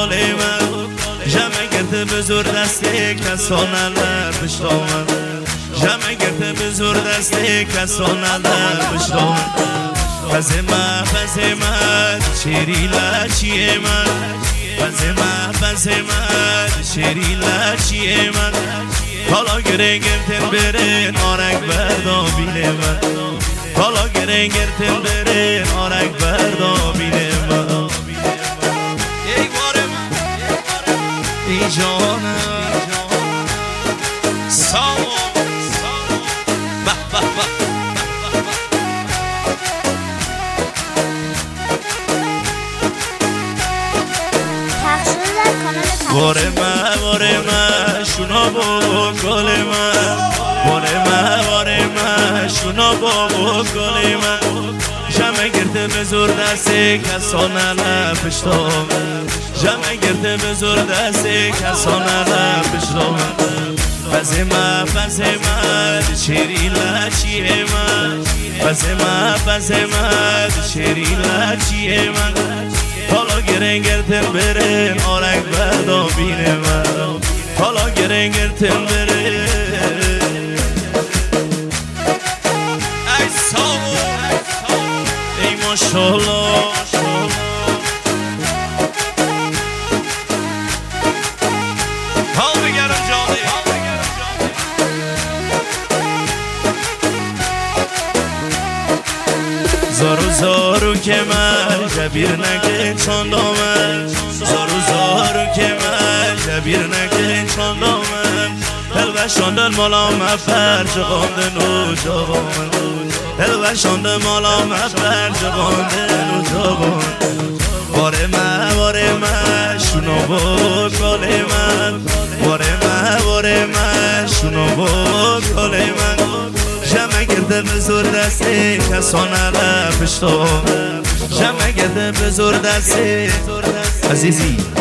گلی من جمع گرده به زور دسته کسانه لر بشتامن جمع گرده به زور دسته کسانه لر بشتامن فزمه شیری لچیه من فزمه شیری لچیه من حالا گره گرتن برن آرک بردا بینه من حالا گره گرتن برن آرک بردا بینه من ای بار من ای جانم ساو باره من شونا با گل من باره من شونا با گل من جمع گرده به زور دسته کسانه لپشتام جمع گرده به زور دسته کسانه لپشتام فزمه شیری لچیه من فزمه شیری لچیه من حالا گره گرتن برن آرک بردا بینه من حالا گره گرتن برن ای سامو ای ماشالله حال بگرم جانه زارو که من جبیر نگه چاندامن زارو که من جبیر نگه چاندامن دلوشاندن مالا مفر جغاندن و جاوامن دلوشاندن مالا مفر جغاندن و جاوامن باره من شونو با گل من باره من شونو با گل من جمع گرده به زور دسته کسانه لپشتام جمع گرده به زور دسته عزیزی